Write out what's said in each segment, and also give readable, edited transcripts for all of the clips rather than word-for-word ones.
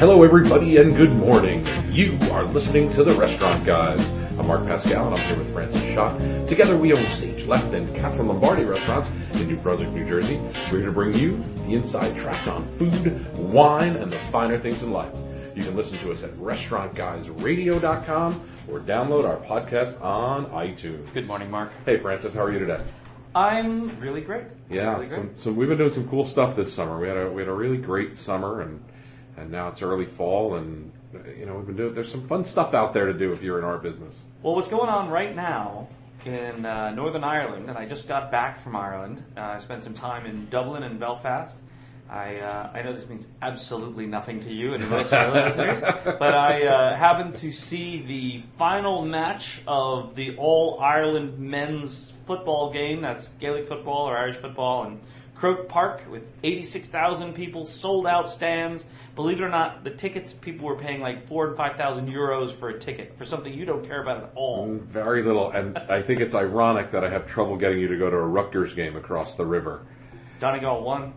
Hello, everybody, and good morning. You are listening to The Restaurant Guys. I'm Mark Pascal, and I'm here with Francis Schott. Together, we own Stage Left and Catherine Lombardi restaurants in New Brunswick, New Jersey. We're here to bring you the inside track on food, wine, and the finer things in life. You can listen to us at restaurantguysradio.com or download our podcast on iTunes. Good morning, Mark. Hey, Francis, how are you today? I'm really great. Yeah, really great. So we've been doing some cool stuff this summer. We had a really great summer, and now it's early fall, and we've been doing. There's some fun stuff out there to do if you're in our business. Well, what's going on right now in Northern Ireland, and I just got back from Ireland. I spent some time in Dublin and Belfast. I know this means absolutely nothing to you and most of our listeners, but I happened to see the final match of the All-Ireland men's football game. That's Gaelic football or Irish football in Croke Park with 86,000 people, sold out stands. Believe it or not, the tickets, people were paying like 4,000 and 5,000 euros for a ticket for something you don't care about at all. Very little, and I think it's ironic that I have trouble getting you to go to a Rutgers game across the river. Donegal won.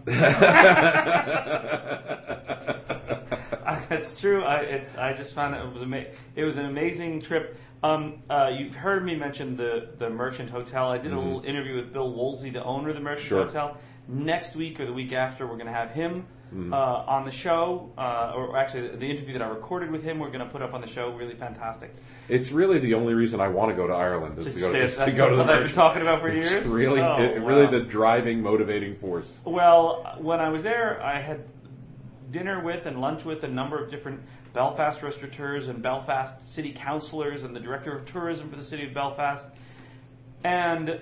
It's true. I just found it was an amazing trip. You've heard me mention the Merchant Hotel. I did a little interview with Bill Woolsey, the owner of the Merchant Hotel. Next week or the week after, we're going to have him on the show. Or actually, the interview that I recorded with him, we're going to put up on the show. Really fantastic. It's really the only reason I want to go to Ireland is to go to the That's what I've been talking about for years. It's really, really the driving, motivating force. Well, when I was there, I had dinner with and lunch with a number of different Belfast restaurateurs and Belfast city councillors and the director of tourism for the city of Belfast. And,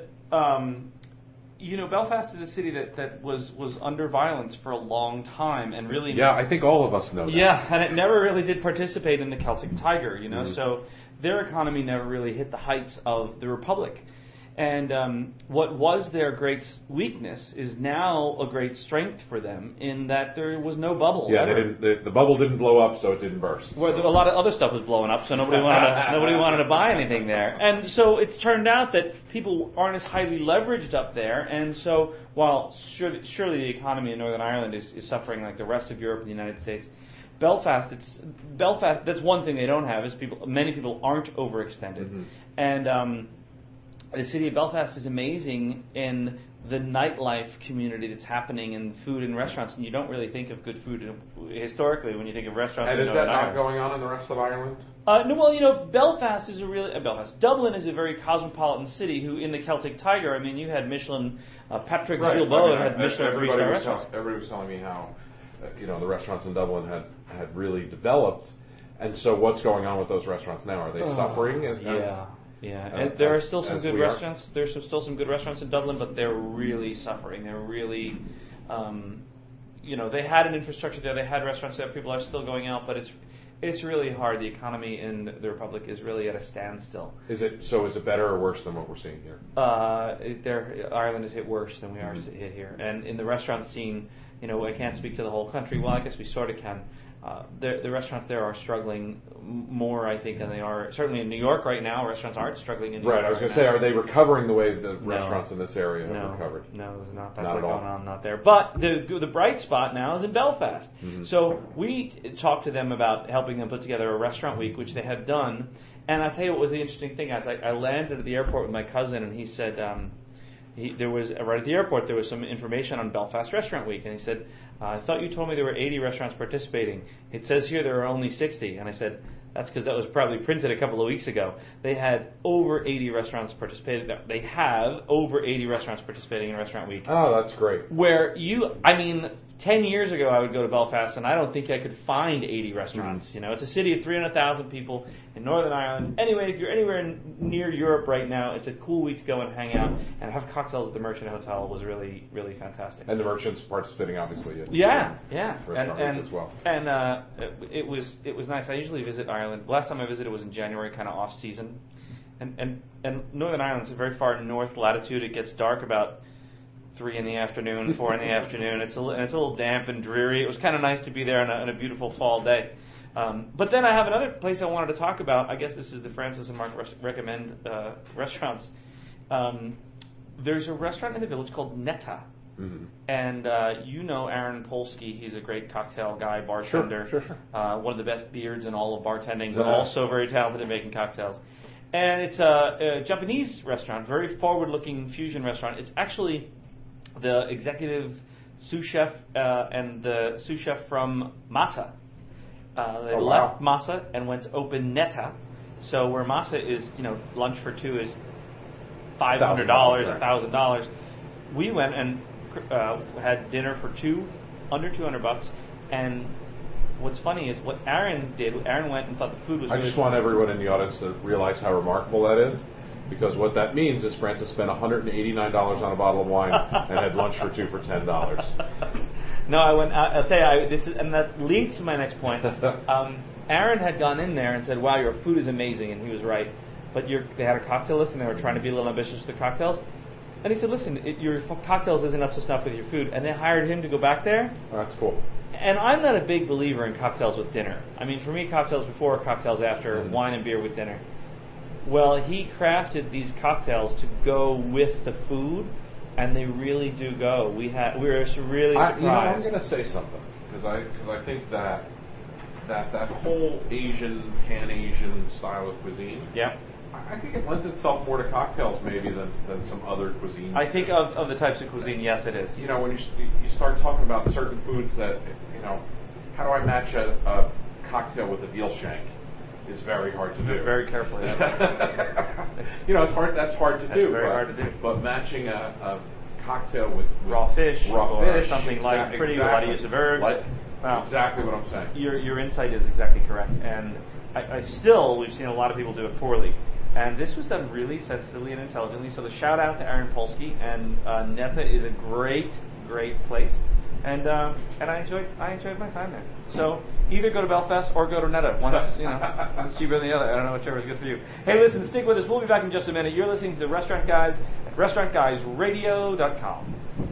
Belfast is a city that was under violence for a long time and really... Yeah, I think all of us know that. Yeah, and it never really did participate in the Celtic Tiger, so their economy never really hit the heights of the Republic. And what was their great weakness is now a great strength for them in that there was no bubble. Yeah, the bubble didn't blow up, so it didn't burst. Well, a lot of other stuff was blowing up, so nobody wanted to buy anything there. And so it's turned out that people aren't as highly leveraged up there. And so while surely the economy in Northern Ireland is suffering like the rest of Europe and the United States, Belfast, that's one thing they don't have is many people aren't overextended. And the city of Belfast is amazing in the nightlife community that's happening in food and restaurants, and you don't really think of good food historically when you think of restaurants. And is that not going on in the rest of Ireland? No, well, Belfast is Dublin is a very cosmopolitan city. Who in the Celtic Tiger, I mean, you had Michelin, Patrick Gilboa had Michelin three-star restaurants. Everybody was telling me how, the restaurants in Dublin had really developed, and so what's going on with those restaurants now? Are they suffering? Yeah, and there are still some good restaurants. There's still some good restaurants in Dublin, but they're really suffering. They're really, they had an infrastructure there. They had restaurants there. People are still going out, but it's really hard. The economy in the Republic is really at a standstill. Is it better or worse than what we're seeing here? Ireland is hit worse than we are hit here. And in the restaurant scene, I can't speak to the whole country. Well, I guess we sort of can. The restaurants there are struggling more, I think, than they are. Certainly in New York right now, restaurants aren't struggling in New York. Right, I was going to say, are they recovering the way the restaurants in this area have recovered? No, there's not. That's not going on, not there. But the bright spot now is in Belfast. Mm-hmm. So we talked to them about helping them put together a restaurant week, which they have done. And I'll tell you what was the interesting thing. As I landed at the airport with my cousin, and he said... there was right at the airport. There was some information on Belfast Restaurant Week, and he said, "I thought you told me there were 80 restaurants participating. It says here there are only 60." And I said, "That's because that was probably printed a couple of weeks ago." They had over 80 restaurants participated. They have over 80 restaurants participating in Restaurant Week. Oh, that's great. 10 years ago, I would go to Belfast, and I don't think I could find 80 restaurants. It's a city of 300,000 people in Northern Ireland. Anyway, if you're anywhere near Europe right now, it's a cool week to go and hang out and have cocktails at the Merchant Hotel. Was really, really fantastic. And the Merchant's participating, obviously. Yeah. And as well. And it was nice. I usually visit Ireland. Last time I visited was in January, kind of off season. And Northern Ireland's a very far north latitude. It gets dark about 3 in the afternoon, 4 in the afternoon. It's a little damp and dreary. It was kind of nice to be there on a beautiful fall day. But then I have another place I wanted to talk about. I guess this is the Francis and Mark recommend restaurants. There's a restaurant in the village called Netta. And you know Aaron Polsky. He's a great cocktail guy, bartender. Sure. One of the best beards in all of bartending, but also very talented at making cocktails. And it's a Japanese restaurant, very forward-looking fusion restaurant. It's actually the executive sous chef and the sous chef from Masa. They left Masa and went to open Neta. So where Masa is, lunch for two is $500, $1,000. We went and had dinner for two, under $200. And what's funny is what Aaron did. Aaron went and thought the food was. I just want everyone in the audience to realize how remarkable that is, because what that means is Francis spent $189 on a bottle of wine and had lunch for two for $10. No, I went. I'll tell you, and that leads to my next point. Aaron had gone in there and said, "Wow, your food is amazing," and he was right. But they had a cocktail list, and they were trying to be a little ambitious with the cocktails. And he said, "Listen, your cocktails isn't up to snuff with your food." And they hired him to go back there. Oh, that's cool. And I'm not a big believer in cocktails with dinner. I mean, for me, cocktails before, cocktails after, wine and beer with dinner. Well, he crafted these cocktails to go with the food, and they really do go. We were really surprised. I'm going to say something, because I think that whole Asian, Pan-Asian style of cuisine. Yeah. I think it lends itself more to cocktails maybe than some other cuisines. I think of the types of cuisine, yes, it is. When you start talking about certain foods that, how do I match a cocktail with a veal shank? Is very hard to do. Very carefully. It's hard. That's hard to do. Very hard to do. But matching a cocktail with raw fish, or something like pretty light use of herbs. Exactly what I'm saying. Your insight is exactly correct, and we've seen a lot of people do it poorly. And this was done really sensitively and intelligently. So the shout out to Aaron Polsky, and Neta is a great place, and I enjoyed my time there. So either go to Belfast or go to Neta. One's cheaper than the other. I don't know whichever is good for you. Hey, listen, stick with us. We'll be back in just a minute. You're listening to the Restaurant Guys at RestaurantGuysRadio.com.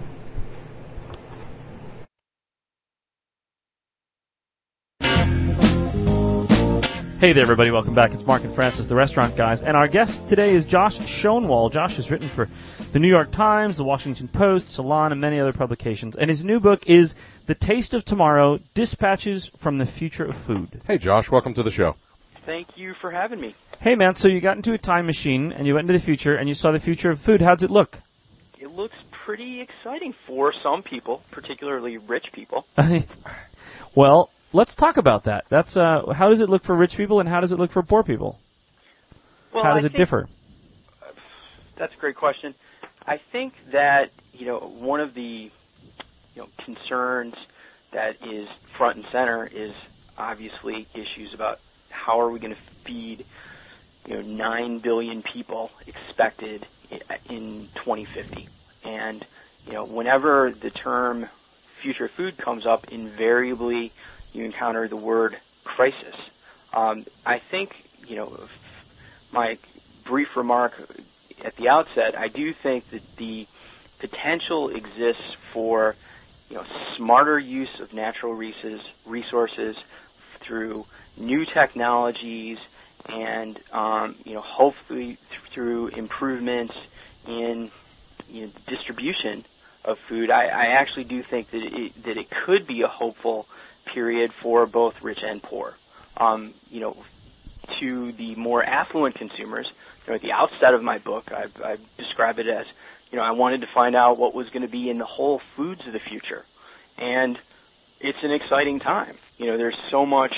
Hey there, everybody. Welcome back. It's Mark and Francis, the Restaurant Guys. And our guest today is Josh Schoenwald. Josh has written for the New York Times, the Washington Post, Salon, and many other publications. And his new book is The Taste of Tomorrow, Dispatches from the Future of Food. Hey, Josh. Welcome to the show. Thank you for having me. Hey, man. So you got into a time machine, and you went into the future, and you saw the future of food. How does it look? It looks pretty exciting for some people, particularly rich people. Well, let's talk about that. That's how does it look for rich people, and how does it look for poor people? Well, how does it differ? That's a great question. I think that one of the concerns that is front and center is obviously issues about how are we going to feed 9 billion people expected in 2050, and whenever the term future food comes up, invariably you encounter the word crisis. I think, my brief remark at the outset, I do think that the potential exists for, smarter use of natural resources through new technologies and, hopefully through improvements in distribution of food. I actually do think that it could be a hopeful period for both rich and poor. To the more affluent consumers, at the outset of my book, I describe it as, I wanted to find out what was going to be in the whole foods of the future. And it's an exciting time. There's so much,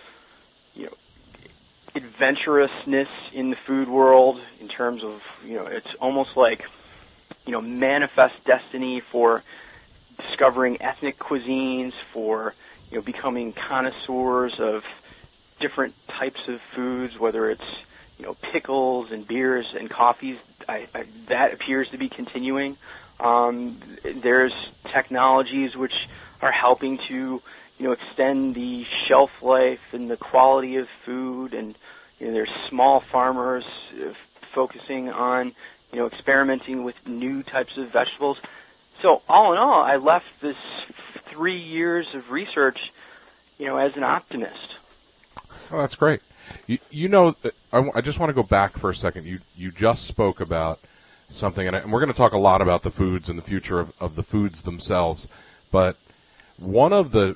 adventurousness in the food world in terms of, it's almost like, manifest destiny for discovering ethnic cuisines, for becoming connoisseurs of different types of foods, whether it's pickles and beers and coffees. That appears to be continuing. There's technologies which are helping to extend the shelf life and the quality of food, and there's small farmers focusing on experimenting with new types of vegetables. So all in all, I left this 3 years of research, as an optimist. Oh, that's great. I just want to go back for a second. You just spoke about something, and we're going to talk a lot about the foods and the future of the foods themselves, but one of the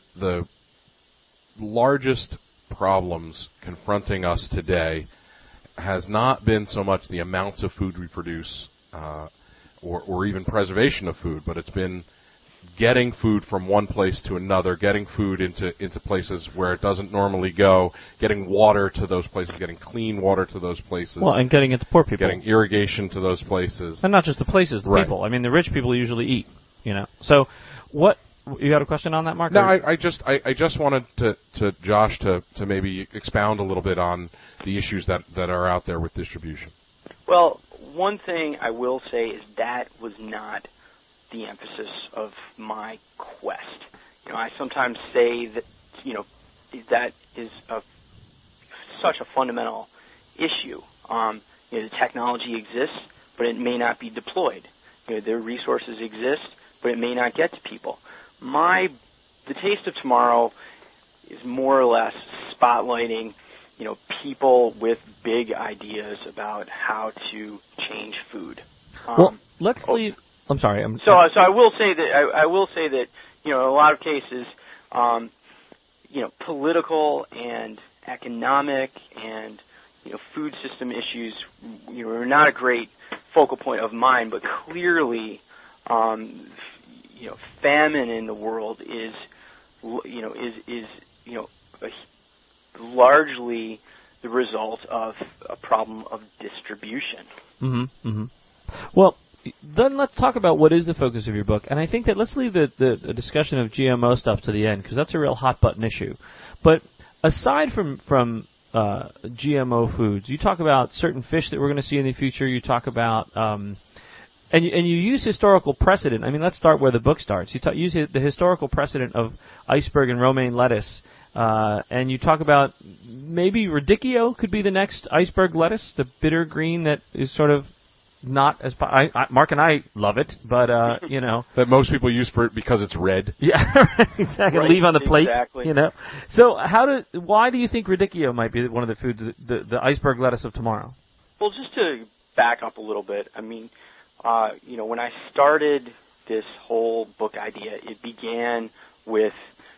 largest problems confronting us today has not been so much the amounts of food we produce or even preservation of food, but it's been getting food from one place to another, getting food into places where it doesn't normally go, getting water to those places, getting clean water to those places. Well, and getting it to poor people. Getting irrigation to those places. And not just the places, the Right. people. I mean, the rich people usually eat, So what, you got a question on that, Mark? No, I just wanted to Josh to maybe expound a little bit on the issues that are out there with distribution. Well, one thing I will say is that was not the emphasis of my quest. I sometimes say that, that is such a fundamental issue. The technology exists, but it may not be deployed. The resources exist, but it may not get to people. The Taste of Tomorrow is more or less spotlighting, people with big ideas about how to change food. Well, let's leave. I'm sorry. So I will say that in a lot of cases, political and economic and food system issues, are not a great focal point of mine, but clearly, famine in the world is largely the result of a problem of distribution. Mm-hmm. Mm-hmm. Well, then let's talk about what is the focus of your book. And I think that let's leave the discussion of GMO stuff to the end, because that's a real hot-button issue. But aside from GMO foods, you talk about certain fish that we're going to see in the future. You talk about and you use historical precedent. I mean, let's start where the book starts. You use the historical precedent of iceberg and romaine lettuce, and you talk about maybe radicchio could be the next iceberg lettuce, the bitter green that is sort of not as Mark and I love it, but that most people use for it because it's red. Yeah, exactly. Right, leave on the plate. Exactly. So why do you think radicchio might be one of the foods, the iceberg lettuce of tomorrow? Well, just to back up a little bit, I mean, when I started this whole book idea, it began with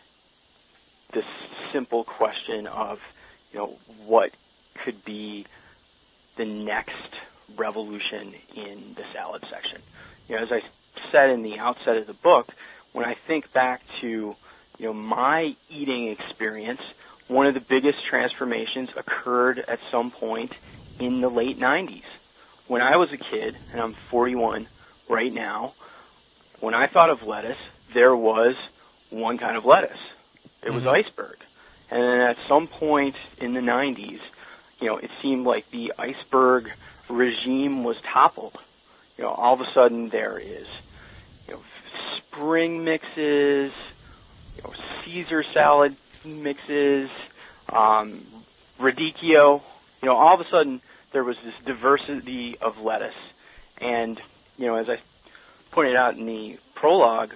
this simple question of, what could be the next revolution in the salad section. As I said in the outset of the book, when I think back to, my eating experience, one of the biggest transformations occurred at some point in the late 90s. When I was a kid, and I'm 41 right now, when I thought of lettuce, there was one kind of lettuce. It was iceberg. And then at some point in the 90s, it seemed like the iceberg regime was toppled. All of a sudden there is, spring mixes, Caesar salad mixes, radicchio. All of a sudden there was this diversity of lettuce. And, as I pointed out in the prologue,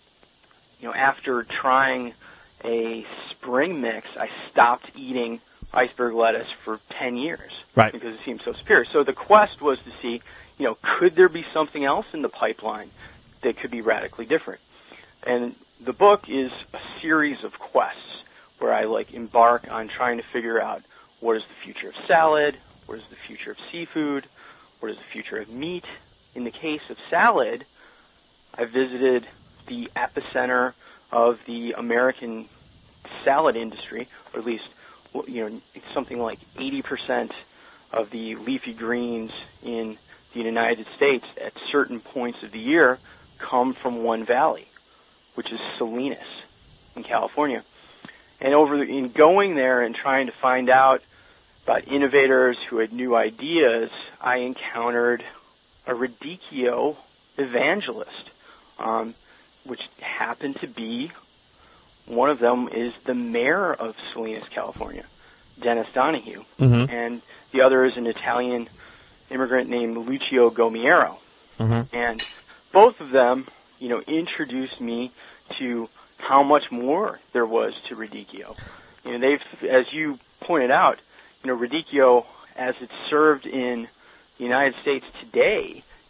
after trying a spring mix, I stopped eating iceberg lettuce for 10 years. Right. Because it seemed so superior. So the quest was to see, could there be something else in the pipeline that could be radically different? And the book is a series of quests where I embark on trying to figure out what is the future of salad, what is the future of seafood, what is the future of meat. In the case of salad, I visited the epicenter of the American salad industry, or at least it's something like 80% of the leafy greens in the United States at certain points of the year come from one valley, which is Salinas in California. And in going there and trying to find out about innovators who had new ideas, I encountered a radicchio evangelist, which happened to be, one of them is the mayor of Salinas, California, Dennis Donahue, and the other is an Italian immigrant named Lucio Gomiero. And both of them, introduced me to how much more there was to radicchio. They've, as you pointed out, radicchio, as it's served in the United States today,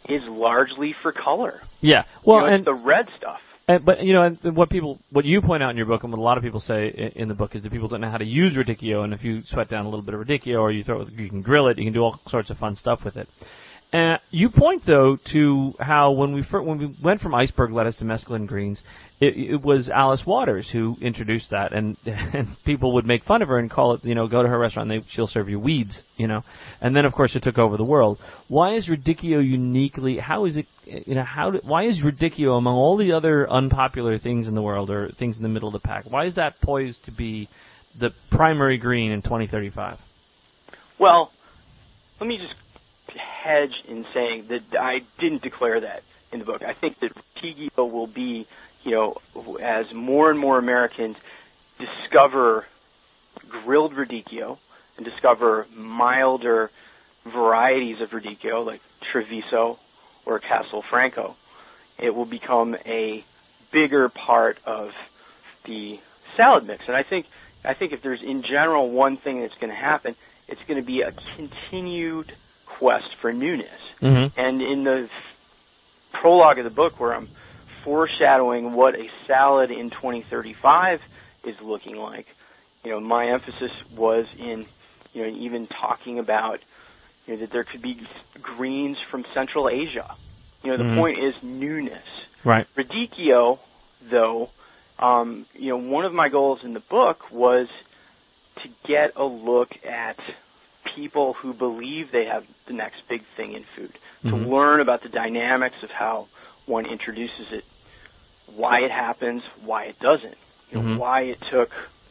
is largely for color. Yeah. Well, it's the red stuff. But what you point out in your book, and what a lot of people say in the book, is that people don't know how to use radicchio, and if you sweat down a little bit of radicchio, or you you can grill it, you can do all sorts of fun stuff with it. You point, though, to how when we went from iceberg lettuce to mesclun greens, it was Alice Waters who introduced that, and people would make fun of her and call it, go to her restaurant and she'll serve you weeds, and then of course it took over the world. Why is radicchio uniquely? How is it? Why is radicchio among all the other unpopular things in the world or things in the middle of the pack? Why is that poised to be the primary green in 2035? Well, let me just hedge in saying that I didn't declare that in the book. I think that radicchio will be, as more and more Americans discover grilled radicchio and discover milder varieties of radicchio like Treviso or Castelfranco, it will become a bigger part of the salad mix. And I think if there's in general one thing that's going to happen, it's going to be a continued quest for newness. Mm-hmm. And in the prologue of the book, where I'm foreshadowing what a salad in 2035 is looking like, my emphasis was in, even talking about, that there could be greens from Central Asia. The point is newness. Right. Radicchio, though, one of my goals in the book was to get a look at people who believe they have the next big thing in food, to learn about the dynamics of how one introduces it, why it happens, why it doesn't, why it took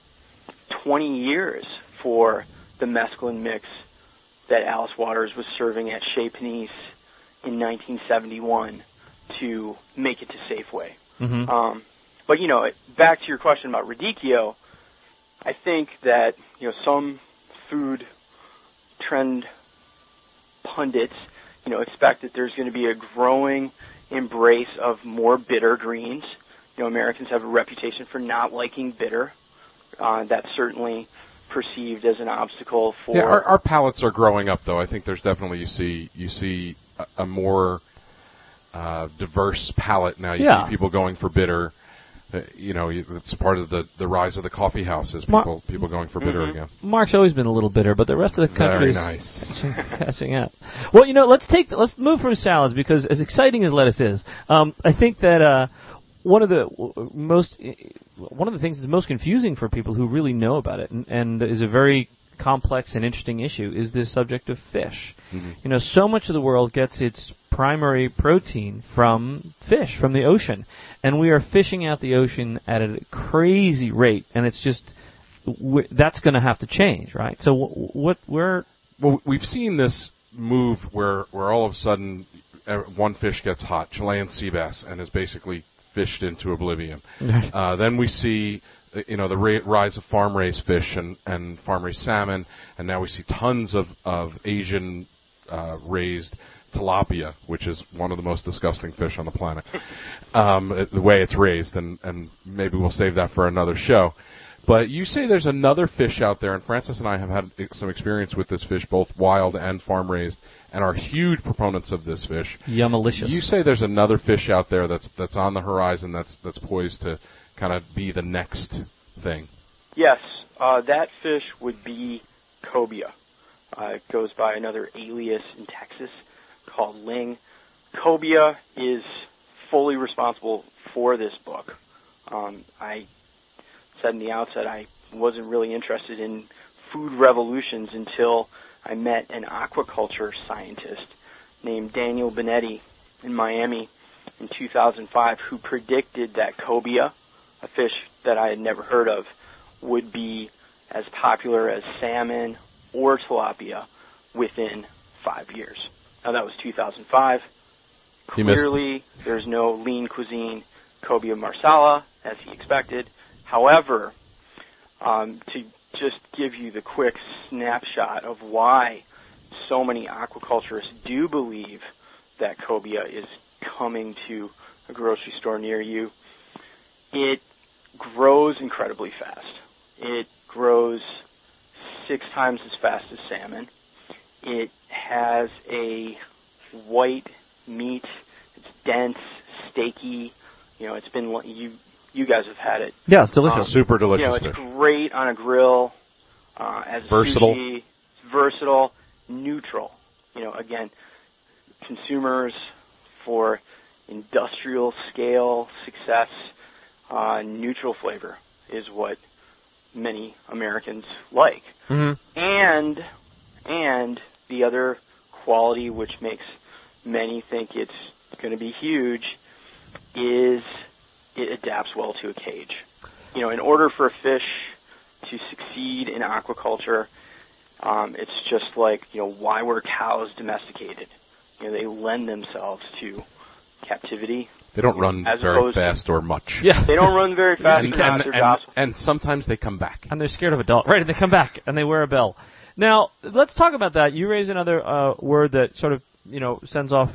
20 years for the mesclun mix that Alice Waters was serving at Chez Panisse in 1971 to make it to Safeway. Mm-hmm. But, back to your question about radicchio, I think that, some food trend pundits, expect that there's going to be a growing embrace of more bitter greens. Americans have a reputation for not liking bitter. That's certainly perceived as an obstacle for... Yeah, our palates are growing up, though. I think there's definitely, you see a more diverse palate now. You see people going for bitter. It's part of the rise of the coffee houses. People going for bitter again. Mark's always been a little bitter, but the rest of the country is nice. catching up. Well, let's move from salads, because as exciting as lettuce is, I think that one of the things that's most confusing for people who really know about it and is a very complex and interesting issue is this subject of fish. Mm-hmm. So much of the world gets its primary protein from fish, from the ocean, and we are fishing out the ocean at a crazy rate, and it's just that's going to have to change, right? So we've seen this move where all of a sudden one fish gets hot, Chilean sea bass, and is basically fished into oblivion. Then we see the rise of farm-raised fish and farm-raised salmon, and now we see tons of Asian raised tilapia, which is one of the most disgusting fish on the planet, the way it's raised, and maybe we'll save that for another show. But you say there's another fish out there, and Francis and I have had some experience with this fish, both wild and farm-raised, and are huge proponents of this fish. Yummalicious. You say there's another fish out there that's on the horizon that's poised to kind of be the next thing. Yes, that fish would be cobia. It goes by another alias in Texas called ling. Cobia is fully responsible for this book. I said in the outset I wasn't really interested in food revolutions until I met an aquaculture scientist named Daniel Benetti in Miami in 2005 who predicted that cobia, a fish that I had never heard of, would be as popular as salmon or tilapia within 5 years. Now, that was 2005. Clearly, there's no lean cuisine cobia marsala, as he expected. However, to just give you the quick snapshot of why so many aquaculturists do believe that cobia is coming to a grocery store near you, it grows incredibly fast. It grows 6 times as fast as salmon. It has a white meat. It's dense, steaky. It's been you guys have had it. Yeah, it's delicious. Super delicious It's fish. great on a grill. As Versatile. sushi, it's versatile, neutral. Again, consumers for industrial scale success, neutral flavor is what many Americans like. Mm-hmm. And the other quality which makes many think it's going to be huge is it adapts well to a cage. In order for a fish to succeed in aquaculture, it's just like, why were cows domesticated? They lend themselves to captivity. They don't run very fast or much. Yeah. They don't run very fast. They're docile. And sometimes they come back. And they're scared of a dog. Right, they come back, and they wear a bell. Now, let's talk about that. You raise another word that sort of, sends off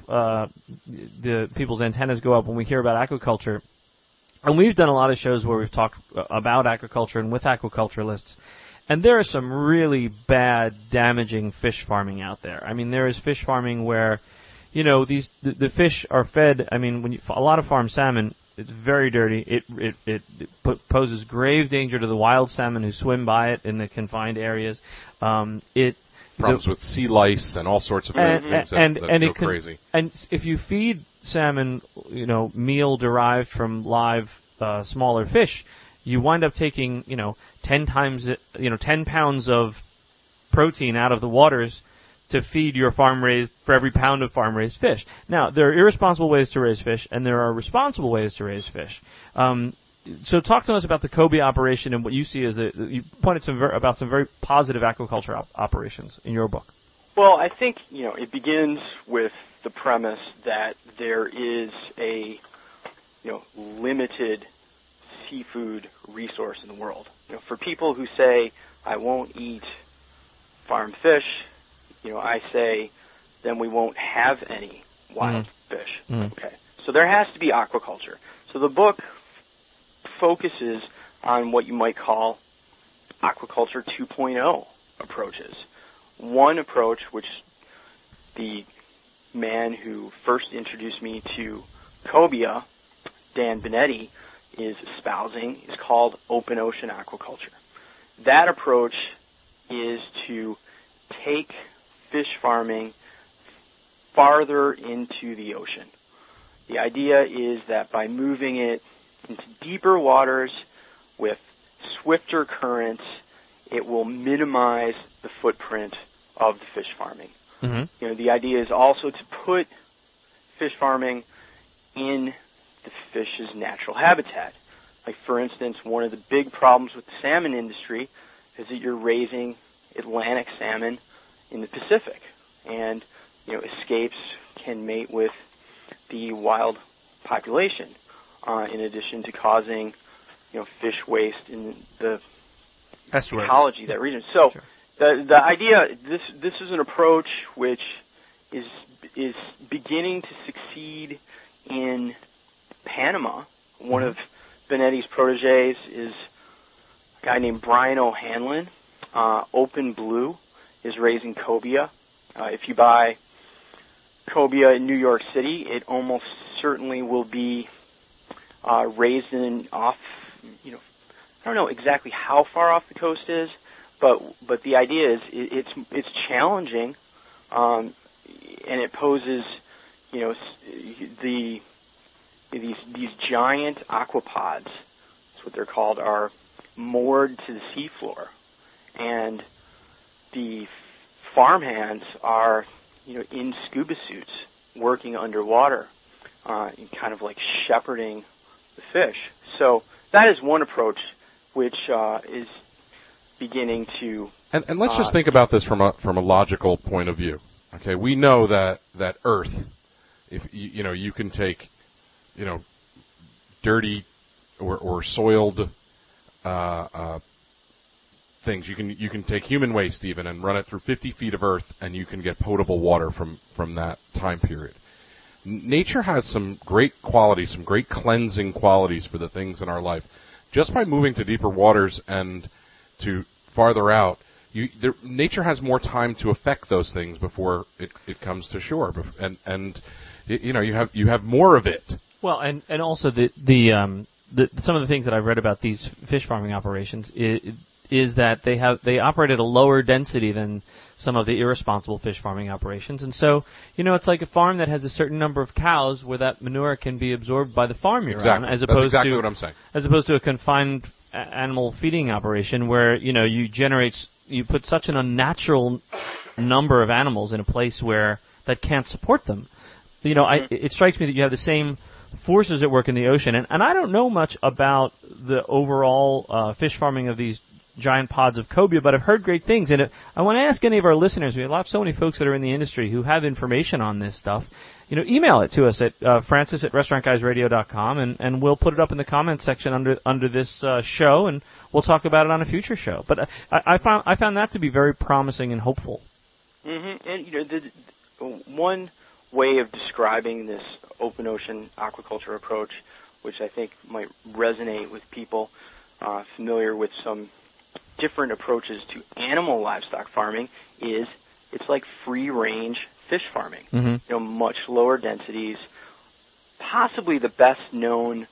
the people's antennas go up when we hear about aquaculture. And we've done a lot of shows where we've talked about aquaculture and with aquaculturalists. And there are some really bad, damaging fish farming out there. I mean, there is fish farming where, the fish are fed. I mean, a lot of farmed salmon, it's very dirty. It poses grave danger to the wild salmon who swim by it in the confined areas. Problems with sea lice and all sorts of things that go crazy. And if you feed salmon, meal derived from live smaller fish, you wind up taking 10 pounds of protein out of the waters to feed your farm-raised, for every pound of farm-raised fish. Now, there are irresponsible ways to raise fish, and there are responsible ways to raise fish. So talk to us about the Cobia operation and what you see as you pointed about some very positive aquaculture operations in your book. Well, I think, it begins with the premise that there is a, limited seafood resource in the world. For people who say, I won't eat farmed fish, I say, then we won't have any wild fish. Okay. So there has to be aquaculture. So the book focuses on what you might call aquaculture 2.0 approaches. One approach, which the man who first introduced me to cobia, Dan Benetti, is espousing, is called open ocean aquaculture. That approach is to take fish farming farther into the ocean. The idea is that by moving it into deeper waters with swifter currents, it will minimize the footprint of the fish farming. Mm-hmm. The idea is also to put fish farming in the fish's natural habitat. Like, for instance, one of the big problems with the salmon industry is that you're raising Atlantic salmon in the Pacific, and escapes can mate with the wild population, in addition to causing fish waste in the ecology of that region. So the idea, this is an approach which is beginning to succeed in Panama. One of Benetti's proteges is a guy named Brian O'Hanlon. Open Blue is raising cobia. If you buy cobia in New York City, it almost certainly will be raised off, I don't know exactly how far off the coast is, but the idea is it's challenging, and it poses, these giant aquapods, that's what they're called, are moored to the seafloor, and the farmhands are, in scuba suits working underwater, kind of like shepherding the fish. So that is one approach which is beginning to. And let's just think about this from a logical point of view. Okay, we know that Earth, if you can take, dirty or soiled things. You can take human waste even and run it through 50 feet of earth, and you can get potable water from that time period. Nature has some great qualities, some great cleansing qualities for the things in our life. Just by moving to deeper waters and to farther out, nature has more time to affect those things before it comes to shore. And you have more of it. Well, and also the some of the things that I've read about these fish farming operations is that they operate at a lower density than some of the irresponsible fish farming operations, and so it's like a farm that has a certain number of cows where that manure can be absorbed by the farm you're on, as opposed That's exactly to what I'm saying. As opposed to a confined animal feeding operation where you put such an unnatural number of animals in a place where that can't support them. It strikes me that you have the same forces at work in the ocean, and I don't know much about the overall fish farming of these giant pods of cobia, but I've heard great things, and I want to ask any of our listeners, we have so many folks that are in the industry who have information on this stuff, email it to us at francis@restaurantguysradio.com, and we'll put it up in the comments section under this show, and we'll talk about it on a future show. But I found that to be very promising and hopeful. Mm-hmm. And one way of describing this open ocean aquaculture approach, which I think might resonate with people familiar with some different approaches to animal livestock farming, is it's like free-range fish farming. Mm-hmm. Much lower densities, possibly the best known.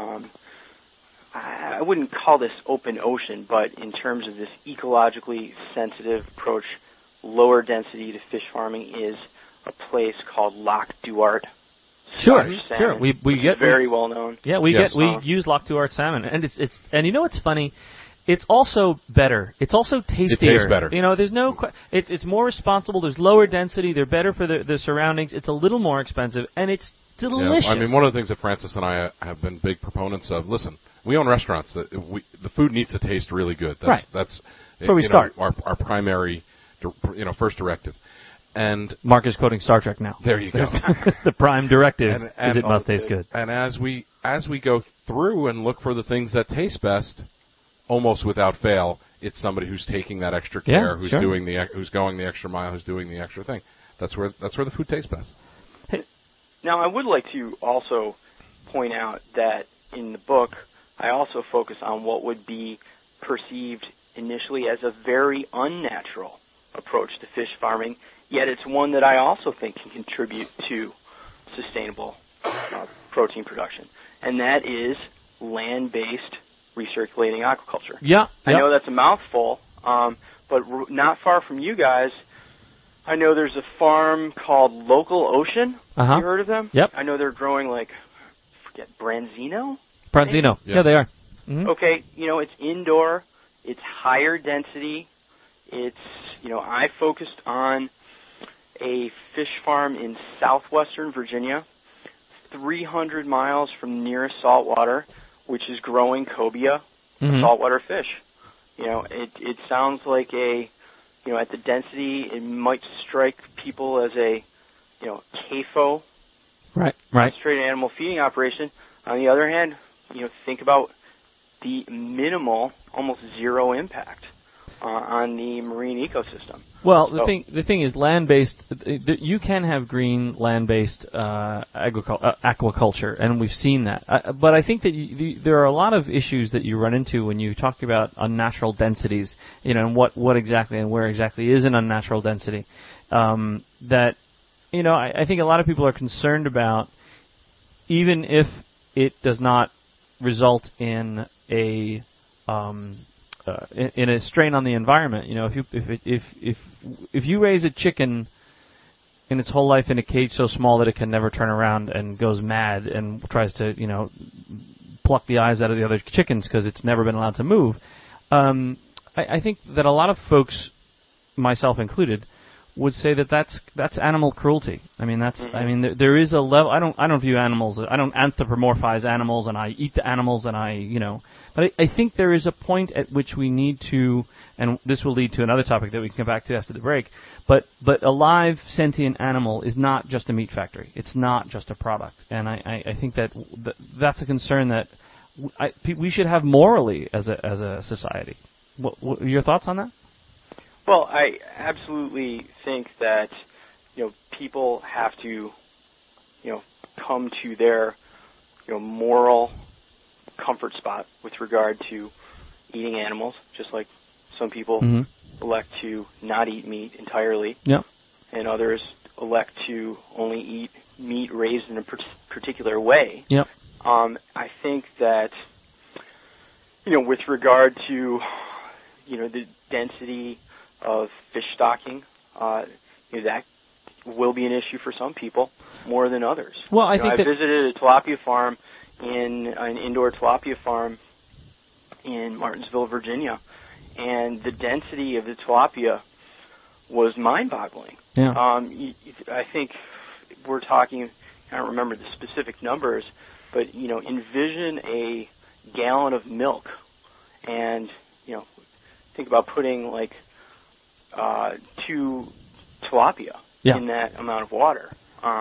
I wouldn't call this open ocean, but in terms of this ecologically sensitive approach, lower density to fish farming is a place called Lac Duart. Sure. We get very well known. Yeah, we use Lac Duart salmon, and it's what's funny. It's also better. It's also tastier. It tastes better. There's no. It's more responsible. There's lower density. They're better for the surroundings. It's a little more expensive, and it's delicious. Yeah, I mean, one of the things that Francis and I have been big proponents of. Listen, we own restaurants. The food needs to taste really good. That's where we start. Our primary, first directive. And Mark is quoting Star Trek now. There you go. The prime directive is it must taste good. And as we go through and look for the things that taste best, almost without fail, it's somebody who's taking that extra care, who's going the extra mile, who's doing the extra thing. That's where the food tastes best. Now, I would like to also point out that in the book, I also focus on what would be perceived initially as a very unnatural approach to fish farming, yet it's one that I also think can contribute to sustainable protein production, and that is land-based recirculating aquaculture. Yeah. I know that's a mouthful, but not far from you guys, I know there's a farm called Local Ocean. Uh-huh. You heard of them? Yep. I know they're growing Branzino? Branzino. Yeah, they are. Mm-hmm. Okay, it's indoor, it's higher density, it's, I focused on a fish farm in southwestern Virginia, 300 miles from the nearest saltwater, which is growing cobia, saltwater fish. It sounds like at the density, it might strike people as a, CAFO, right, concentrated animal feeding operation. On the other hand, think about the minimal, almost zero impact on the marine ecosystem. Well, the thing is, land-based. You can have green land-based aquaculture, and we've seen that. But I think that there are a lot of issues that you run into when you talk about unnatural densities. And what exactly and where exactly is an unnatural density. I think a lot of people are concerned about, even if it does not result in a in a strain on the environment. If you raise a chicken in its whole life in a cage so small that it can never turn around and goes mad and tries to pluck the eyes out of the other chickens because it's never been allowed to move, I think that a lot of folks, myself included, would say that that's animal cruelty. I mean there is a level. I don't view animals. I don't anthropomorphize animals, and I eat the animals, and But I think there is a point at which we need to, and this will lead to another topic that we can come back to after the break. But a live sentient animal is not just a meat factory. It's not just a product, and I think that's a concern that we should have morally as a society. What your thoughts on that? Well, I absolutely think that people have to come to their moral comfort spot with regard to eating animals, just like some people elect to not eat meat entirely, yeah, and others elect to only eat meat raised in a particular way. Yep. I think that, with regard to, the density of fish stocking, that will be an issue for some people more than others. Well, I visited a tilapia farm an indoor tilapia farm in Martinsville, Virginia, and the density of the tilapia was mind-boggling. Yeah. I think we're talking, I don't remember the specific numbers, but, envision a gallon of milk and, think about putting, 2 tilapia in that amount of water.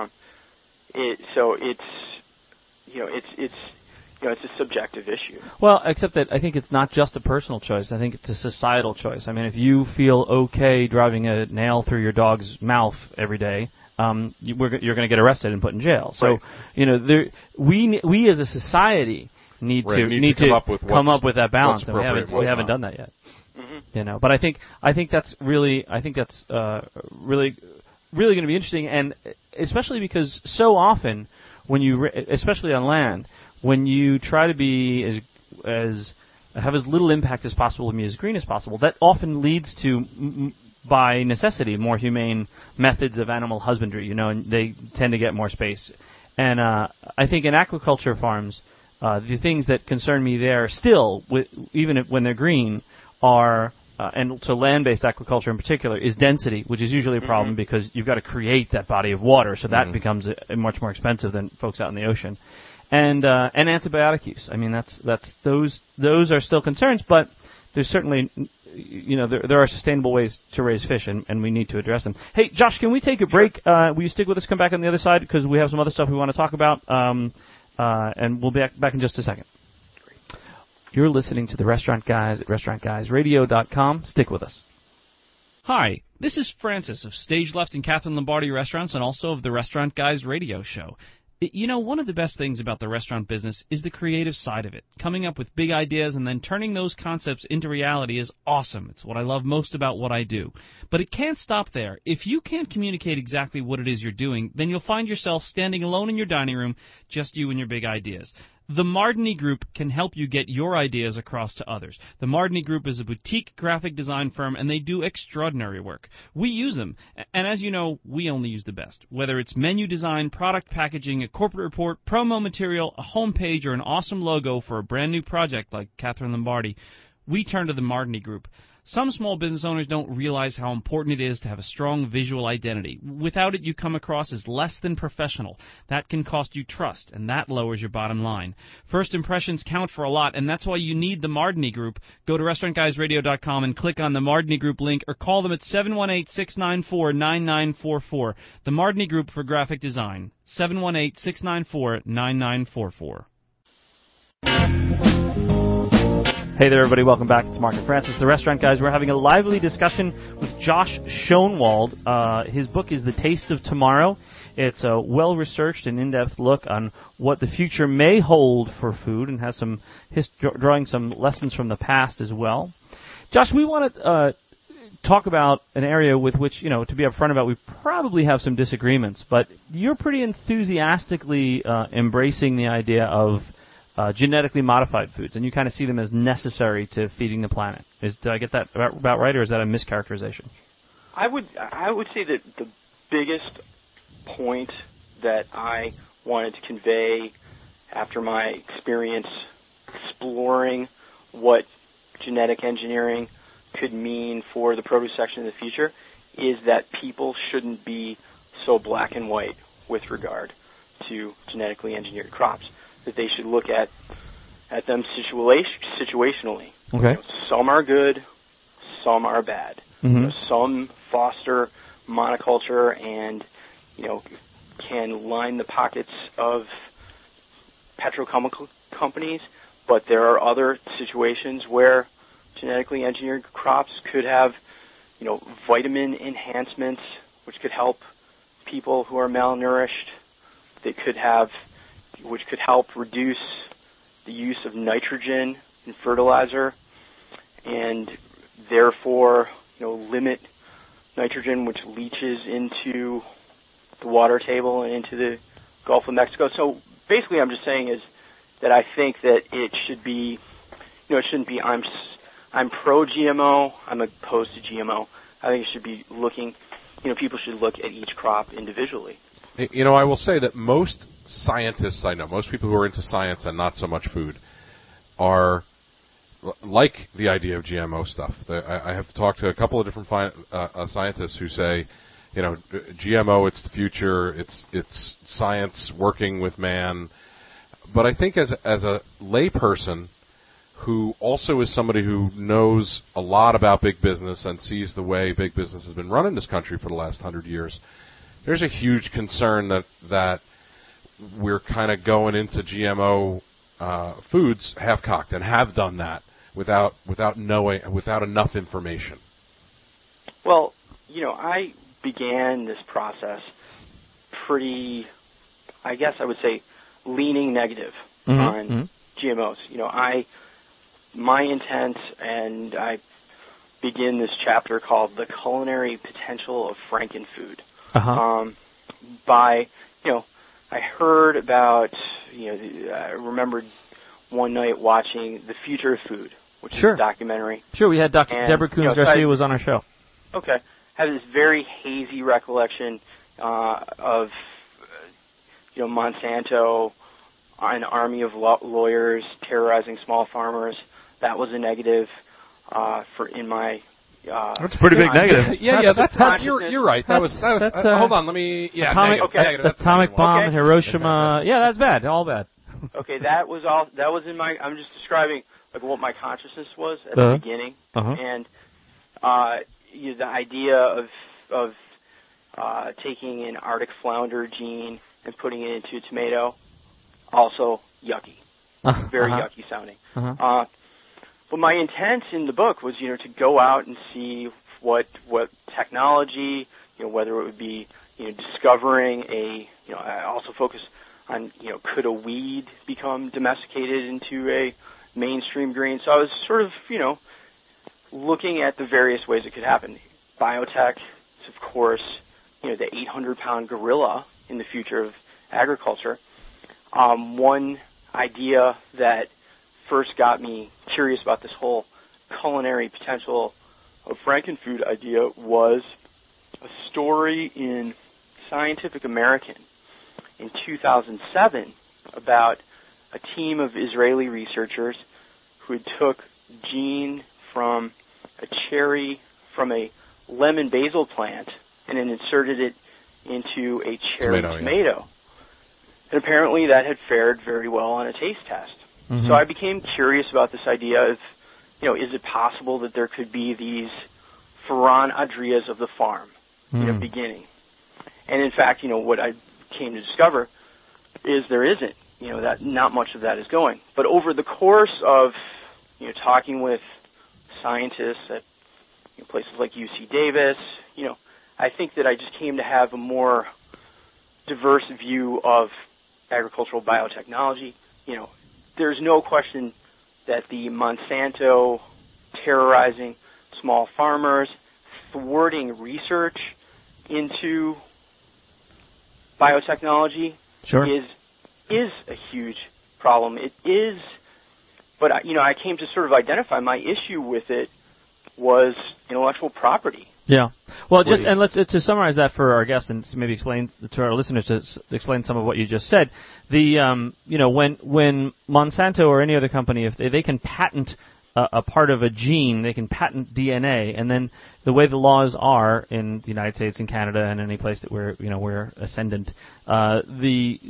It's a subjective issue. Well, except that I think it's not just a personal choice. I think it's a societal choice. I mean, if you feel okay driving a nail through your dog's mouth every day, you're going to get arrested and put in jail. So, right. We as a society need to come up with that balance, and we haven't done that yet. Mm-hmm. But I think that's really really going to be interesting, and especially because so often when especially on land, when you try to be have as little impact as possible and be as green as possible, that often leads to, by necessity, more humane methods of animal husbandry. And they tend to get more space. And I think in aquaculture farms, the things that concern me there still, even when they're green, are and so land-based aquaculture in particular is density, which is usually a problem because you've got to create that body of water, so that becomes much more expensive than folks out in the ocean. And antibiotic use. I mean, those are still concerns, but there's certainly, there are sustainable ways to raise fish, and we need to address them. Hey, Josh, can we take a break? Will you stick with us? Come back on the other side because we have some other stuff we want to talk about, and we'll be back in just a second. You're listening to the Restaurant Guys at restaurantguysradio.com. Stick with us. Hi, this is Francis of Stage Left and Catherine Lombardi Restaurants, and also of the Restaurant Guys radio show. One of the best things about the restaurant business is the creative side of it. Coming up with big ideas and then turning those concepts into reality is awesome. It's what I love most about what I do. But it can't stop there. If you can't communicate exactly what it is you're doing, then you'll find yourself standing alone in your dining room, just you and your big ideas. The Mardini Group can help you get your ideas across to others. The Mardini Group is a boutique graphic design firm, and they do extraordinary work. We use them, and as you know, we only use the best. Whether it's menu design, product packaging, a corporate report, promo material, a homepage, or an awesome logo for a brand new project like Catherine Lombardi, we turn to the Mardini Group. Some small business owners don't realize how important it is to have a strong visual identity. Without it, you come across as less than professional. That can cost you trust, and that lowers your bottom line. First impressions count for a lot, and that's why you need the Mardini Group. Go to restaurantguysradio.com and click on the Mardini Group link, or call them at 718-694-9944. The Mardini Group for graphic design, 718-694-9944. Hey there, everybody. Welcome back. It's Mark and Francis, the Restaurant Guys. We're having a lively discussion with Josh Schoenwald. His book is The Taste of Tomorrow. It's a well-researched and in-depth look on what the future may hold for food, and has some drawing some lessons from the past as well. Josh, we want to talk about an area with which, to be upfront about, we probably have some disagreements, but you're pretty enthusiastically embracing the idea of genetically modified foods, and you kind of see them as necessary to feeding the planet. Did I get that about right, or is that a mischaracterization? I would say that the biggest point that I wanted to convey after my experience exploring what genetic engineering could mean for the produce section in the future is that people shouldn't be so black and white with regard to genetically engineered crops. That they should look at them situationally. Okay. Some are good, some are bad. Mm-hmm. Some foster monoculture and can line the pockets of petrochemical companies, but there are other situations where genetically engineered crops could have vitamin enhancements which could help people who are malnourished. Which could help reduce the use of nitrogen in fertilizer, and therefore, limit nitrogen which leaches into the water table and into the Gulf of Mexico. So basically, I'm just saying is that I think that it should be, it shouldn't be I'm pro-GMO, I'm opposed to GMO. I think it should be looking, people should look at each crop individually. I will say that most scientists I know, most people who are into science and not so much food, are like the idea of GMO stuff. I have talked to a couple of different scientists who say, GMO, it's the future, it's science working with man. But I think as a layperson who also is somebody who knows a lot about big business and sees the way big business has been run in this country for the last 100 years, there's a huge concern that we're kind of going into GMO foods half-cocked and have done that without enough information. Well, I began this process pretty, I guess I would say, leaning negative on GMOs. My intent, and I begin this chapter called The Culinary Potential of Frankenfood. I heard about, I remembered one night watching The Future of Food, which is a documentary. Sure, we had Deborah Coons Garcia was on our show. Okay. I have this very hazy recollection of, Monsanto, an army of lawyers terrorizing small farmers. That was a negative in my. That's a pretty big negative. That's you're right. That was. Hold on, let me. Yeah, atomic, negative. Atomic bomb in Hiroshima. Yeah, that's bad. All bad. Okay, that was all. That was in my. I'm just describing what my consciousness was at the beginning, and the idea of taking an Arctic flounder gene and putting it into a tomato, also yucky, very yucky sounding. But my intent in the book was, to go out and see what technology, whether it would be, discovering I also focus on, could a weed become domesticated into a mainstream grain? So I was sort of, looking at the various ways it could happen. Biotech is, of course, the 800-pound gorilla in the future of agriculture. One idea that first got me curious about this whole culinary potential of Frankenfood idea was a story in Scientific American in 2007 about a team of Israeli researchers who had took gene from a cherry from a lemon basil plant and then inserted it into a cherry tomato. And apparently that had fared very well on a taste test. So I became curious about this idea of, is it possible that there could be these Ferran Adrias of the farm beginning? And in fact, what I came to discover is there isn't, that not much of that is going. But over the course of, talking with scientists at places like UC Davis, I think that I just came to have a more diverse view of agricultural biotechnology. There's no question that the Monsanto terrorizing small farmers, thwarting research into biotechnology is a huge problem. It is, but I came to sort of identify my issue with it was intellectual property. Yeah. Well, and let's to summarize that for our guests and maybe explain to our listeners to explain some of what you just said. The when Monsanto or any other company, if they can patent a part of a gene, they can patent DNA, and then the way the laws are in the United States and Canada and any place that we're ascendant, the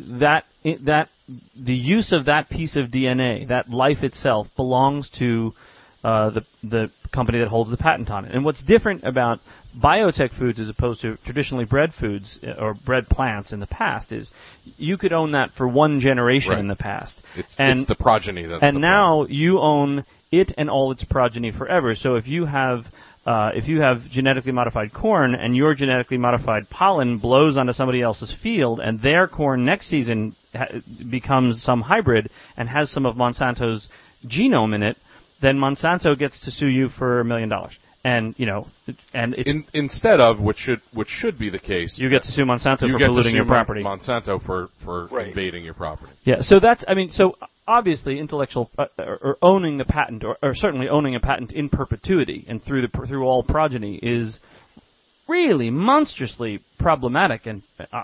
use of that piece of DNA, that life itself, belongs to the company that holds the patent on it. And what's different about biotech foods as opposed to traditionally bred foods or bred plants in the past is you could own that for one generation in the past. It's the progeny. Now you own it and all its progeny forever. So if you have genetically modified corn and your genetically modified pollen blows onto somebody else's field and their corn next season becomes some hybrid and has some of Monsanto's genome in it, then Monsanto gets to sue you for $1 million. and and it's instead of which should be the case. You get to sue Monsanto for polluting your property. Monsanto for Right. invading your property. Yeah, so so obviously intellectual or owning the patent, or certainly owning a patent in perpetuity and through all progeny is really monstrously problematic, and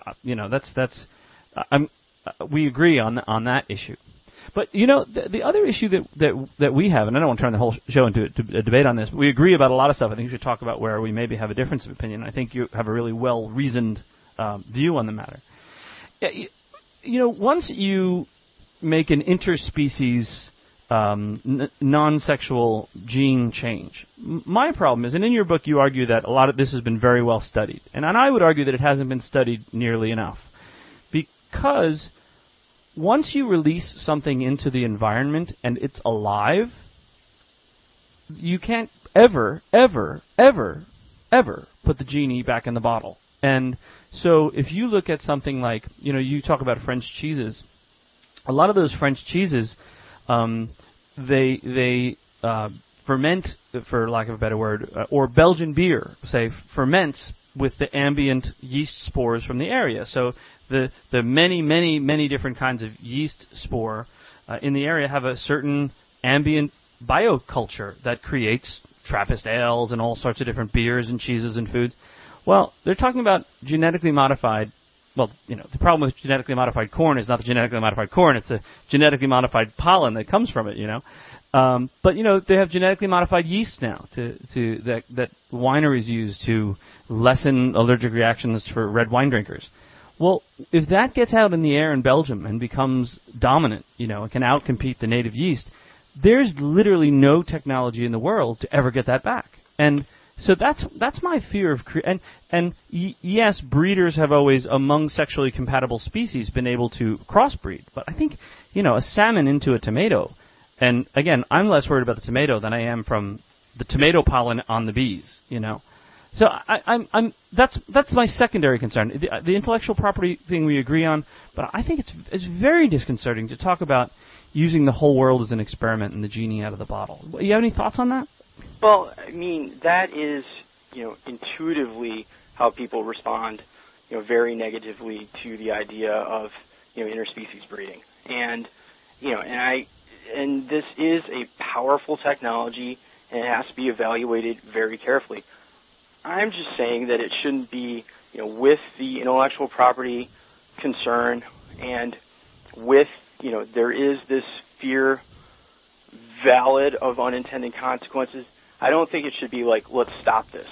we agree on that issue. But the other issue that we have, and I don't want to turn the whole show into a debate on this, but we agree about a lot of stuff. I think we should talk about where we maybe have a difference of opinion. I think you have a really well reasoned view on the matter. Once you make an interspecies non-sexual gene change, my problem is, and in your book you argue that a lot of this has been very well studied, and I would argue that it hasn't been studied nearly enough, because once you release something into the environment and it's alive, you can't ever put the genie back in the bottle. And so if you look at something like, you talk about French cheeses, a lot of those French cheeses, they ferment, for lack of a better word, or Belgian beer, say, ferments with the ambient yeast spores from the area. So the many different kinds of yeast spore in the area have a certain ambient bioculture that creates Trappist ales and all sorts of different beers and cheeses and foods. Well, they're talking about genetically modified. Well, the problem with genetically modified corn is not the genetically modified corn; it's the genetically modified pollen that comes from it. But they have genetically modified yeast now that wineries use to lessen allergic reactions for red wine drinkers. Well, if that gets out in the air in Belgium and becomes dominant, and can outcompete the native yeast, there's literally no technology in the world to ever get that back. And so that's my fear of yes, breeders have always, among sexually compatible species, been able to crossbreed. But I think a salmon into a tomato. And again, I'm less worried about the tomato than I am from the tomato pollen on the bees. So that's my secondary concern. The intellectual property thing we agree on, but I think it's very disconcerting to talk about using the whole world as an experiment and the genie out of the bottle. You have any thoughts on that? Well, I mean, that is intuitively how people respond, very negatively to the idea of interspecies breeding, and and this is a powerful technology, and it has to be evaluated very carefully. I'm just saying that it shouldn't be, with the intellectual property concern, and with, there is this fear valid of unintended consequences. I don't think it should be like, let's stop this.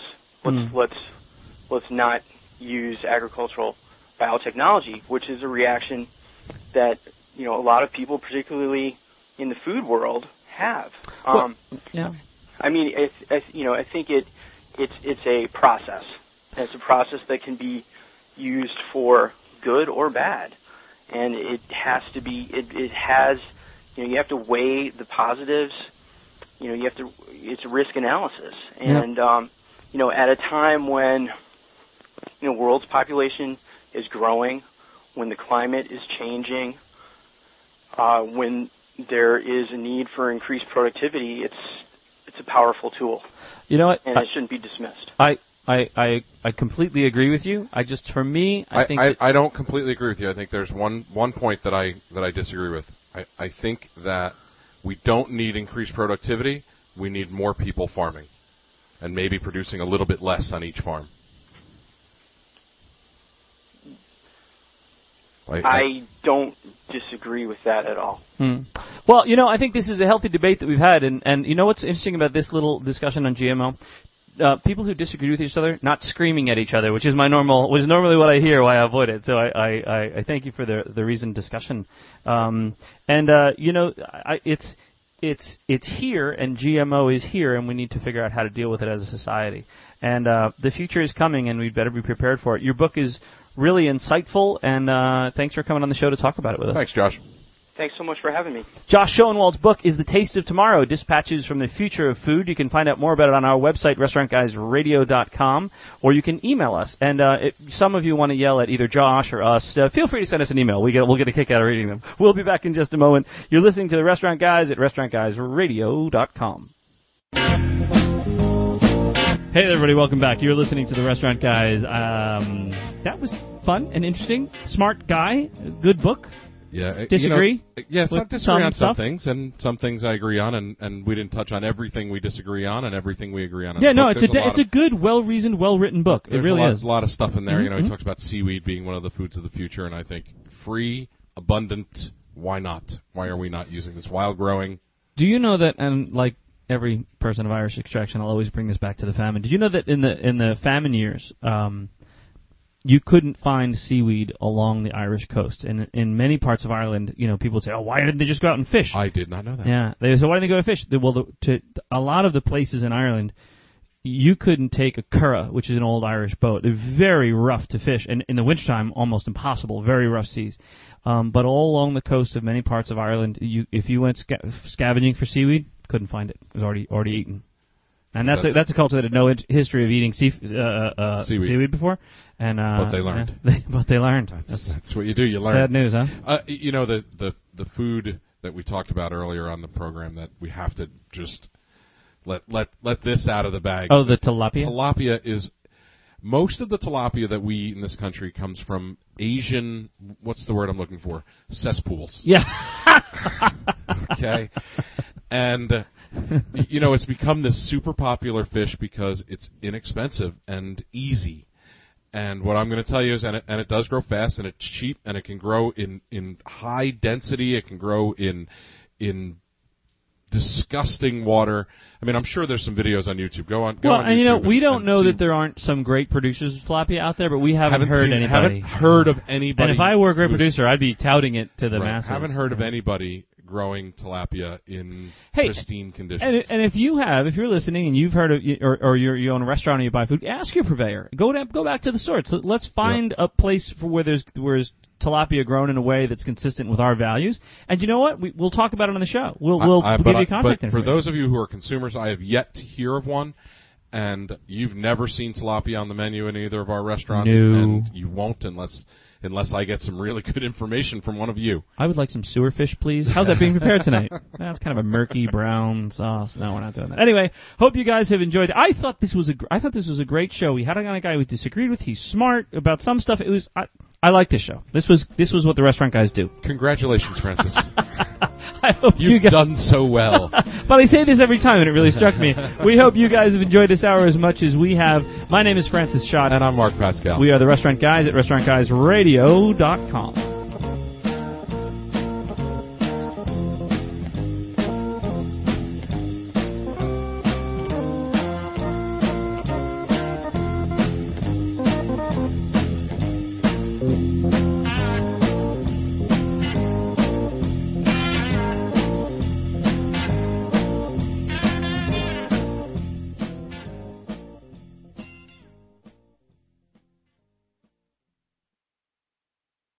Let's not use agricultural biotechnology, which is a reaction that, a lot of people, particularly in the food world, have. Yeah. I mean, I think it's a process. It's a process that can be used for good or bad, and it has to be. It has. You have to weigh the positives. It's a risk analysis, and at a time when world's population is growing, when the climate is changing, when there is a need for increased productivity, it's a powerful tool. You know what? And it shouldn't be dismissed. I completely agree with you. I think I don't completely agree with you. I think there's one point that I disagree with. I think that we don't need increased productivity. We need more people farming, and maybe producing a little bit less on each farm. I don't disagree with that at all. Well, I think this is a healthy debate that we've had, and what's interesting about this little discussion on GMO? People who disagree with each other not screaming at each other, which is normally what I hear, why I avoid it. So I thank you for the reasoned discussion. It's here, and GMO is here, and we need to figure out how to deal with it as a society. And the future is coming, and we'd better be prepared for it. Your book is really insightful, and thanks for coming on the show to talk about it with us. Thanks, Josh. Thanks so much for having me. Josh Schoenwald's book is The Taste of Tomorrow, Dispatches from the Future of Food. You can find out more about it on our website, restaurantguysradio.com, or you can email us. And if some of you want to yell at either Josh or us, feel free to send us an email. We'll get a kick out of reading them. We'll be back in just a moment. You're listening to The Restaurant Guys at restaurantguysradio.com. Hey everybody, welcome back. You're listening to the Restaurant Guys. That was fun and interesting. Smart guy, good book. Yeah, disagree? Yes, I disagree on some stuff? things, and some things I agree on, and we didn't touch on everything we disagree on, and everything we agree on. Yeah, no, it's a good, well-reasoned, well-written book. It really is. A lot of stuff in there. He talks about seaweed being one of the foods of the future, and I think free, abundant. Why not? Why are we not using this? Wild growing. Do you know that? And like every person of Irish extraction, I'll always bring this back to the famine. Did you know that in the famine years, you couldn't find seaweed along the Irish coast? And in many parts of Ireland, people would say, "Oh, why didn't they just go out and fish?" I did not know that. Yeah, they said, "Why didn't they go to fish?" A lot of the places in Ireland, you couldn't take a curragh, which is an old Irish boat. They're very rough to fish, and in the wintertime, almost impossible. Very rough seas. But all along the coast of many parts of Ireland, if you went scavenging for seaweed, couldn't find it. It was already eaten. And that's a culture that had no history of eating seaweed before. And but they learned. But they learned. That's what you do. You learn. Sad news, huh? The food that we talked about earlier on the program that we have to just let this out of the bag. Oh, the tilapia. Tilapia is most of the tilapia that we eat in this country comes from Asian. What's the word I'm looking for? Cesspools. Yeah. Okay. And it's become this super popular fish because it's inexpensive and easy. And what I'm going to tell you is, and it does grow fast, and it's cheap, and it can grow in high density. It can grow in disgusting water. I mean, I'm sure there's some videos on YouTube. Go on YouTube. We don't know that there aren't some great producers of tilapia out there, but we haven't heard of anybody. And if I were a great producer, I'd be touting it to the masses. Haven't heard of anybody growing tilapia in pristine conditions. And if you're listening and you've heard of, or you own a restaurant and you buy food, ask your purveyor. Go back to the store. So let's find a place for where there's tilapia grown in a way that's consistent with our values. And you know what? We'll talk about it on the show. We'll give you contact information. For those of you who are consumers, I have yet to hear of one. And you've never seen tilapia on the menu in either of our restaurants. No. And you won't unless I get some really good information from one of you. I would like some sewer fish, please. How's that being prepared tonight? That's kind of a murky brown sauce. No, we're not doing that. Anyway, hope you guys have enjoyed it. I thought this was a great show. We had a guy we disagreed with. He's smart about some stuff. I like this show. This was what the Restaurant Guys do. Congratulations, Francis. I hope You've done so well. But I say this every time, and it really struck me. We hope you guys have enjoyed this hour as much as we have. My name is Francis Schott. And I'm Mark Pascal. We are the Restaurant Guys at restaurantguysradio.com.